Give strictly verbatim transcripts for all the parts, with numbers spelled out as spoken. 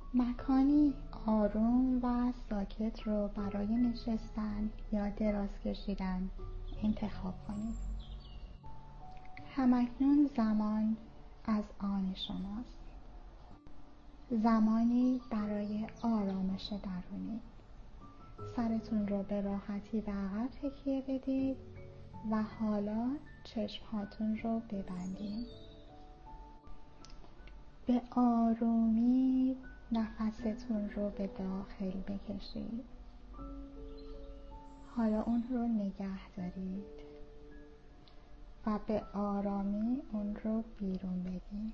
مکانی آروم و ساکت رو برای نشستن یا دراز کشیدن انتخاب کنید. همکنون زمان از آن شماست. زمانی برای آرامش درونی. سرتون رو به راحتی به عقب تکیه بدید و حالا چشمهاتون رو ببندید. به آرومی نفستون رو به داخل بکشید. حالا اون رو نگه دارید و به آرامی اون رو بیرون بدید.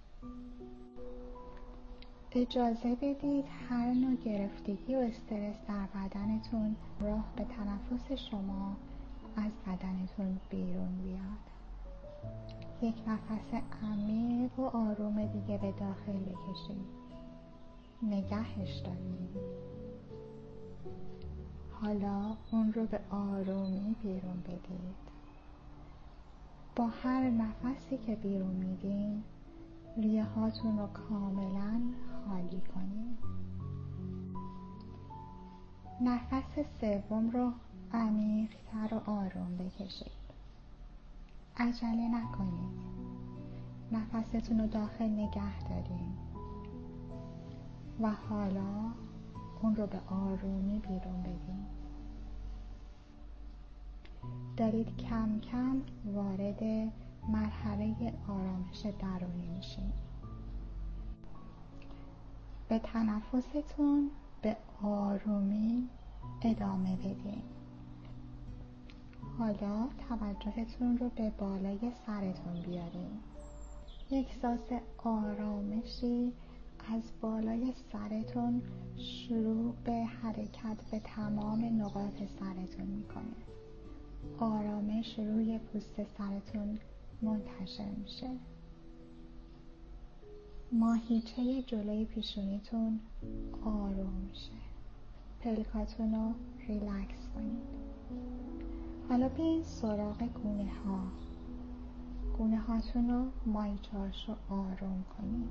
اجازه بدید هر نوع گرفتگی و استرس در بدنتون راه به تنفس شما از بدنتون بیرون بیاد. یک نفس عمیق و آروم دیگه به داخل بکشید. نگهش دارید. حالا اون رو به آرومی بیرون بدید. با هر نفسی که بیرون میدین ریه هاتون رو کاملا خالی کنید. نفس سوم رو عمیق‌تر و آروم بکشید. عجله نکنید. نفستون رو داخل نگه دارید و حالا اون رو به آرومی بیرون بدید. دارید کم کم وارد مرحله آرامش درونی میشین. به تنفستون به آرومی ادامه بدین. حالا توجهتون رو به بالای سرتون بیارین. یک احساس آرامشی از بالای سرتون شروع به حرکت به تمام نقاط سرتون میکنه. آرامش روی پوست سرتون منتشر میشه. ماهیچه جلوی پیشونیتون آروم میشه. پلکاتون رو ریلکس کنید. حالا بیاین سراغ گونه ها. گونه هاتون رو ماهیچه‌هاش رو آروم کنید.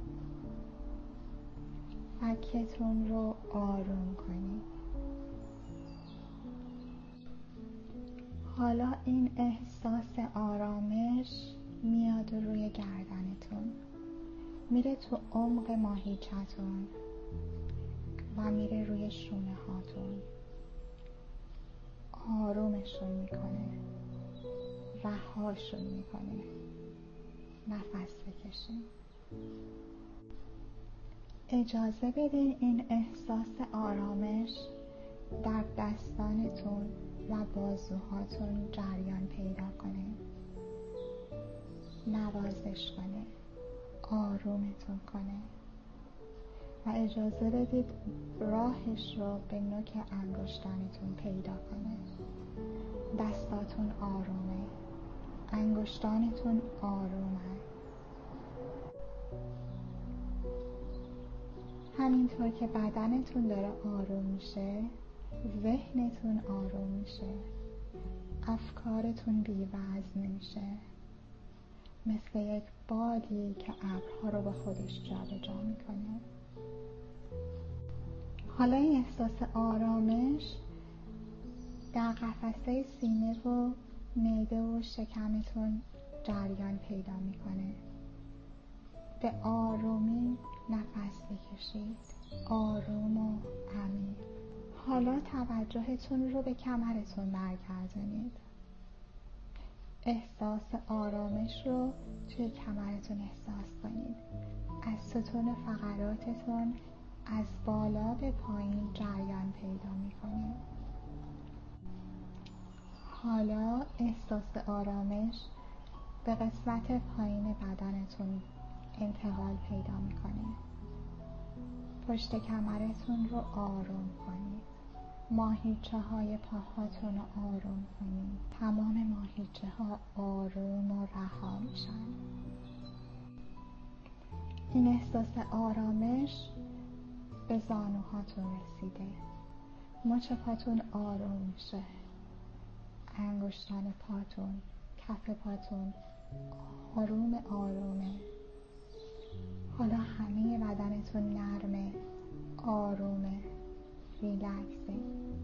فکتون رو آروم کنید. حالا این احساس آرامش میاد روی گردنتون، میره تو عمق ماهیچه‌تون و میره روی شونه هاتون. آرومشون میکنه، رهاشون میکنه. نفس بکشین. اجازه بدین این احساس آرامش در دستانتون و بازوهاتون جریان پیدا کنه، نوازش کنه، آرومتون کنه و اجازه بدید راهش رو به نوک انگشتانتون پیدا کنه. دستاتون آرومه، انگشتانتون آرومه. همینطور که بدنتون داره آروم میشه، ذهنتون آروم میشه. افکارتون بی وزن میشه، مثل یک بادی که ابرها رو با خودش جابجا میکنه. حالا این احساس آرامش در قفسه سینه و معده و شکمتون جریان پیدا میکنه. به آرومی نفس بکشید، آروم و عمیق. حالا توجهتون رو به کمرتون برگردونید. احساس آرامش رو توی کمرتون احساس کنید. از ستون فقراتتون از بالا به پایین جریان پیدا میکنه. حالا احساس آرامش به قسمت پایین بدنتون انتقال پیدا میکنه. پشت کمرتون رو آروم کنید. ماهیچه های پاهاتون رو آروم کنید. تمام ماهیچه ها آروم و رها میشن. این احساس آرامش به زانوهاتون رسیده. مچ پاتون آروم میشه. انگشتان پاتون، کف پاتون آروم آرومه. حالا همه بدنتون نرمه، آرومه، ریلکسه.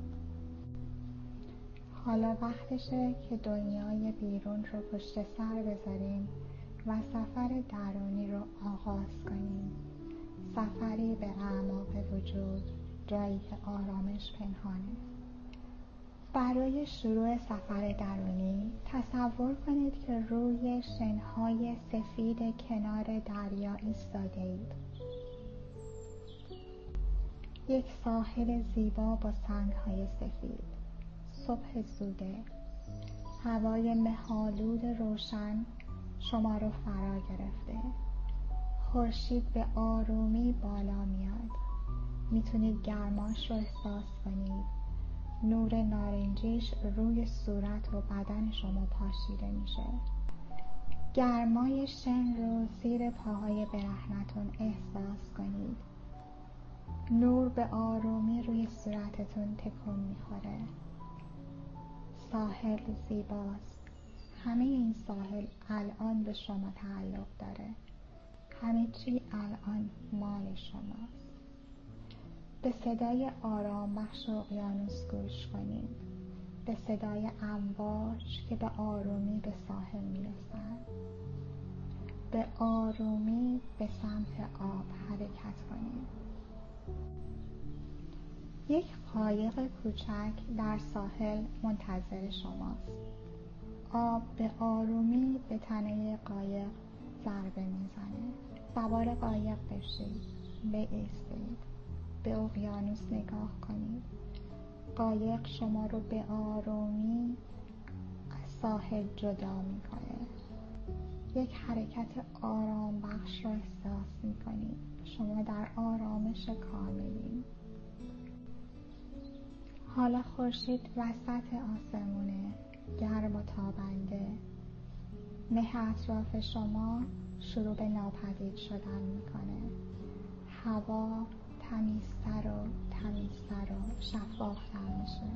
حالا وقتشه که دنیای بیرون رو پشت سر بذاریم و سفر درونی رو آغاز کنیم. سفری به اعماق وجود، جایی که آرامش پنهانه. برای شروع سفر درونی تصور کنید که روی شنهای سفید کنار دریا ایستاده اید. یک ساحل زیبا با سنگ‌های سفید. صبح زوده. هوای مه‌آلود روشن شما رو فرا گرفته. خورشید به آرومی بالا میاد. میتونید گرماش رو احساس کنید. نور نارنجیش روی صورت و بدن شما پاشیده میشه. گرمای شن رو زیر پاهای برهنتون احساس کنید. نور به آرومی روی صورتتون تکون میخوره. ساحل زیباست. همه این ساحل الان به شما تعلق داره. همه چی الان مال شماست. به صدای آرام بخش اقیانوس گوش کنید. به صدای امواج که به آرومی به ساحل میرسن. به آرومی به سمت آب حرکت کنید. یک قایق کوچک در ساحل منتظر شماست. آب به آرومی به تنه قایق ضربه میزنه. سوار قایق بشید. بایستید. به اقیانوس نگاه کنید. قایق شما رو به آرومی از ساحل جدا میکنه. یک حرکت آرام بخش رو احساس میکنید. شما در آرامش کاملی. حالا خورشید وسط آسمونه، گرم و تابنده. مه اطراف شما شروع به ناپدید شدن میکنه. هوا تمیزتر و تمیزتر و شفافتر میشه.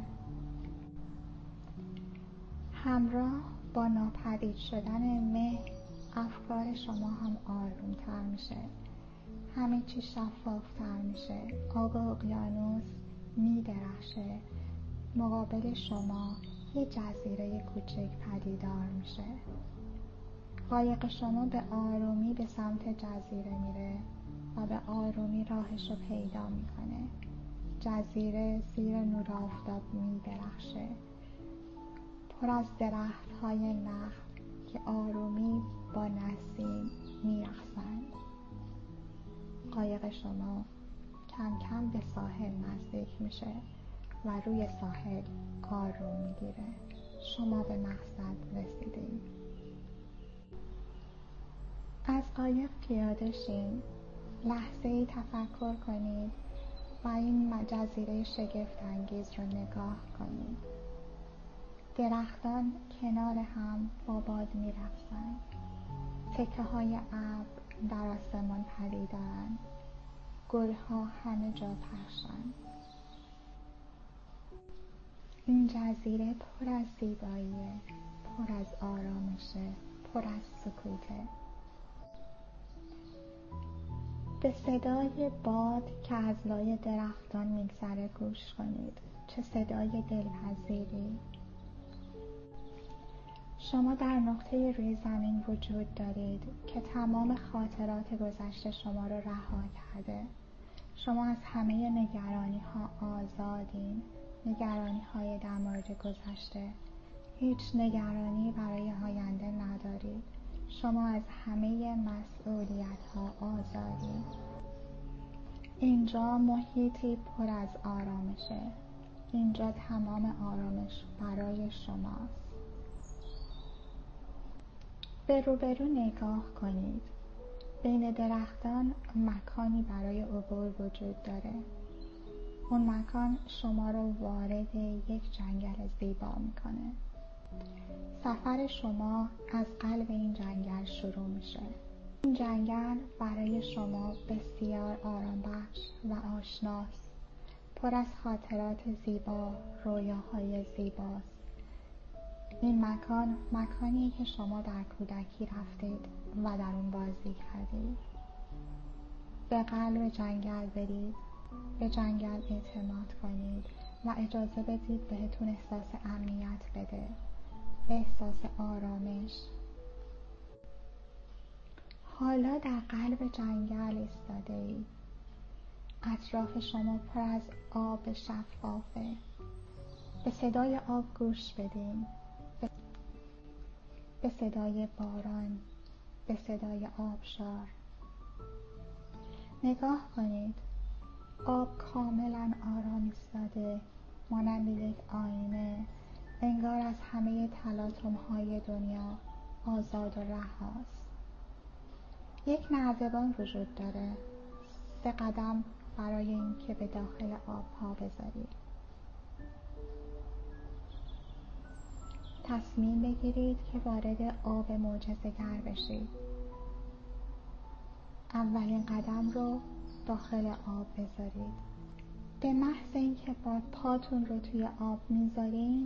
همراه با ناپدید شدن مه افکار شما هم آرومتر میشه. همه چی شفافتر میشه. آب اقیانوس میدرخشه. مقابل شما یه جزیره کوچک پدیدار میشه. قایق شما به آرومی به سمت جزیره میره و به آرومی راهش رو پیدا میکنه. جزیره زیر نور آفتاب میدرخشه، پر از درخت های نخل که آرومی با نسیم میرقصند. قایق شما کم کم به ساحل نزدیک میشه و روی ساحل آروم میگیره. شما به مقصد رسیدید. از قایق پیاده شین. لحظه ای تفکر کنید و این جزیره شگفت انگیز رو نگاه کنید. درختان کنار هم با باد می‌رقصند. تکه های ابر در آسمان پدیدارند. گلها همه جا پخشند. این جزیره پر از زیباییه، پر از آرامشه، پر از سکوته. به صدای باد که از لای درختان میگذره گوش کنید. چه صدای دلپذیری. شما در نقطه روی زمین وجود دارید که تمام خاطرات گذشته شما رو رها کرده. شما از همه نگرانی ها آزادین. نگرانی های در مورد گذشته. هیچ نگرانی برای آینده ندارید. شما از همه مسئولیت ها آزادید. اینجا محیطی پر از آرامشه. اینجا تمام آرامش برای شماست. به روبرو نگاه کنید. بین درختان مکانی برای عبور وجود داره. اون مکان شما رو وارد یک جنگل زیبا میکنه. سفر شما از قلب این جنگل شروع میشه. این جنگل برای شما بسیار آرام بخش و آشناست. پر از خاطرات زیبا، رویاهای زیباست. این مکان مکانی که شما در کودکی رفتید و در اون بازی کردید. به قلب جنگل برید، به جنگل اعتماد کنید و اجازه بدید بهتون احساس امنیت بده، احساس آرامش. حالا در قلب جنگل ایستاده اید. اطراف شما پر از آب شفافه. به صدای آب گوش بدین، به صدای باران، به صدای آبشار. نگاه کنید، آب کاملا آرام ایستاده، مانند یک آینه، انگار از همه تلاطم‌های دنیا آزاد و رهاست. یک نردبان وجود داره، سه قدم برای این که به داخل آب پا بذارید. تصمیم بگیرید که وارد آب معجزه‌گر بشید. اولین قدم رو داخل آب بذارید. به محض اینکه با پاتون رو توی آب میذارین،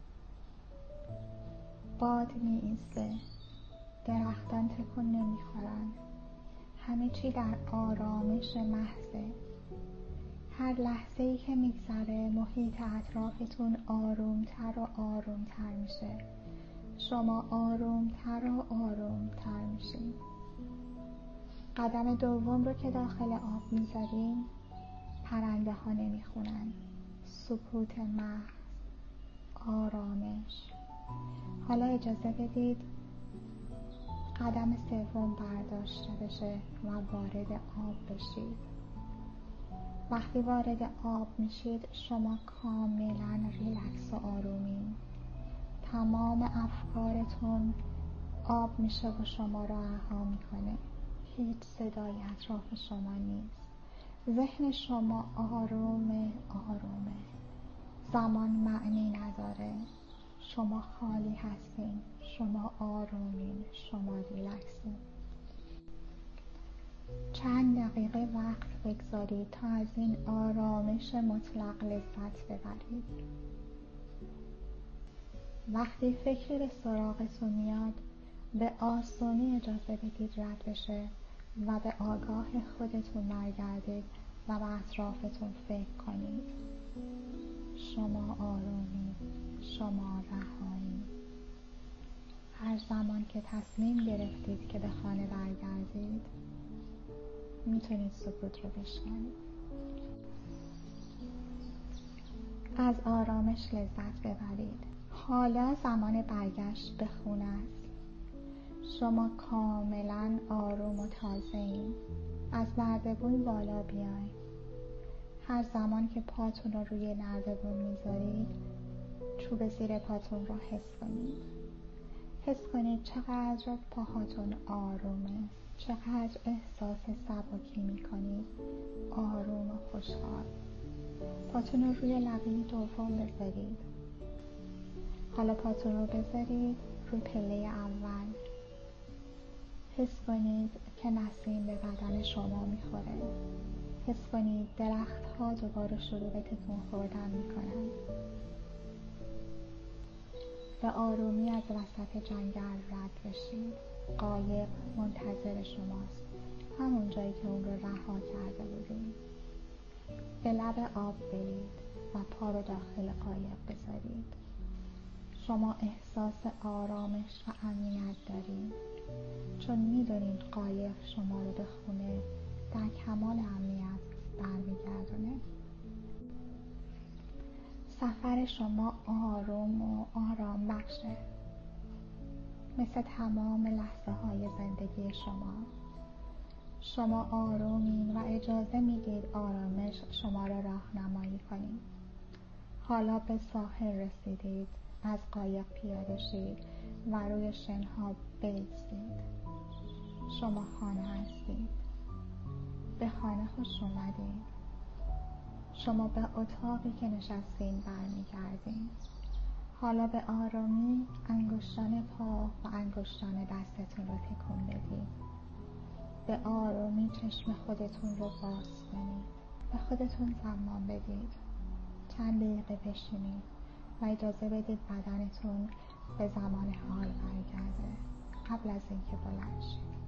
باد میایسته، درختان تکون نمیخورن، همه چی در آرامش محضه. هر لحظه ای که میگذره محیط اطرافتون آرومتر و آرومتر میشه. شما آرومتر و آرومتر میشین. قدم دوم رو که داخل آب میذارین، پرنده ها نمیخونن، سکوت محض، آرامش. حالا اجازه بدید قدم سوم برداشته بشه و وارد آب بشید. وقتی وارد آب میشید شما کاملا ریلکس و آرومین. تمام افکارتون آب میشه و شما را رها میکنه. هیچ صدای اطراف شما نیست. ذهن شما آرومه آرومه. زمان معنی نداره. شما خالی هستین. شما آرومین. شما ریلکسین. چند دقیقه وقت بگذارید تا از این آرامش مطلق لذت ببرید. وقتی فکری به سراغتون میاد، به آسانی اجازه بدید رد بشه و به آگاه خودتون برگردید و به اطرافتون فکر کنید. شما آرومید. شما رهایید. هر زمان که تصمیم گرفتید که به خانه برگردید، میتونید سکوت رو بشنوید. از آرامش لذت ببرید. حالا زمان برگشت به خونه است. شما کاملا آروم و تازه این. از نردبون بالا بیاین. هر زمان که پاتون رو روی نردبون میذارید، چوب زیر پاتون رو حس کنید. حس کنید چقدر پاهاتون آرومه، چقدر احساس سبکی میکنید، آروم و خوشحال. پاتون رو روی لبه دوم بذارید. حالا پاتون رو بذارید روی پله اول. حس کنید که نسیم به بدن شما میخوره. حس کنید درخت ها دوباره شروع به تکون خوردن میکنن. به آرومی از وسط جنگل رد بشید. قایق منتظر شماست، همون جایی که اون رو رها کرده بودید. به لب آب برید و پا رو داخل قایق بذارید. شما احساس آرامش و امنیت دارید، چون میدونید قایق شما رو به خونه در کمال امنیت برمیگردونه. سفر شما آروم و آرام بخشه، مثل تمام لحظه های زندگی شما. شما آرومین و اجازه میدید آرامش شما را راهنمایی کنید. حالا به ساحل رسیدید. از قایق پیاده شید و روی شنها بایستید. شما خانه هستید. به خانه خوش اومدید. شما به اتاقی که نشستین برمیگردین. حالا به آرامی انگشتان پا و انگشتان دستتون رو تکون بدید. به آرامی چشم خودتون رو باز کنید. به خودتون زمان بدید. چند دقیقه بشینید و اجازه بدید بدنتون به زمان حال برگرده قبل از اینکه بلند شید.